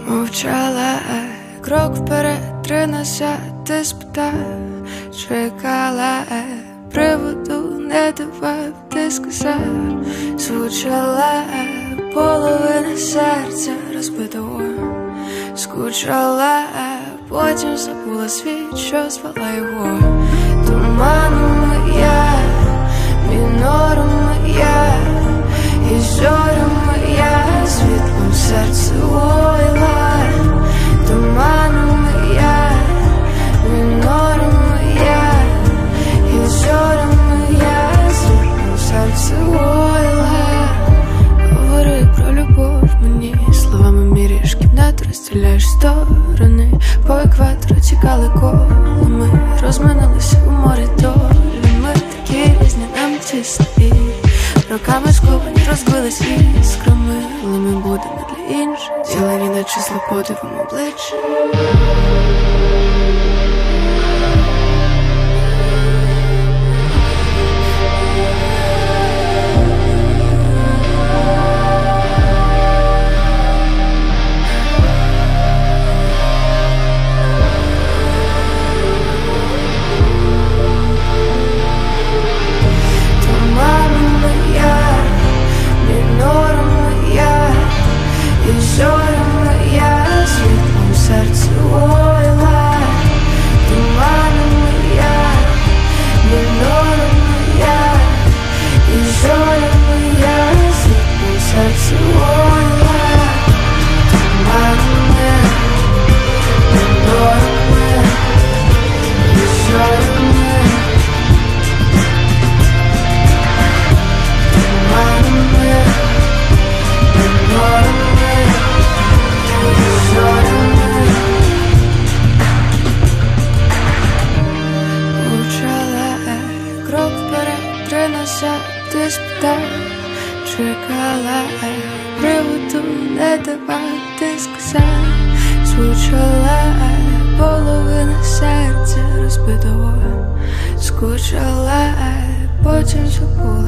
Мовчала, крок вперед, 3 назад, ти спитав, чекала, приводу не давав, ти сказав, звучала, половина серця розбитого, скучала, потім забула світ, що звала його. Туманом я, мінором я, і зором я, світлом серце ойла. Туманом я, мінором я, і зором я, світлом серце ойла. Говори про любов мені, словами міряєш кімнату, розділяєш сторони. По екватору тікали колами, розминулися у морі долі. Ми такі різні, нам тісно і роками сковані, розбились іскрами. Але ми будемо для інших, зілені наче зло подивом обличчя. Ти спитав, чекала, приводу не давав, ти сказав, звучала, половина серця розбитого, скучала, потім забула.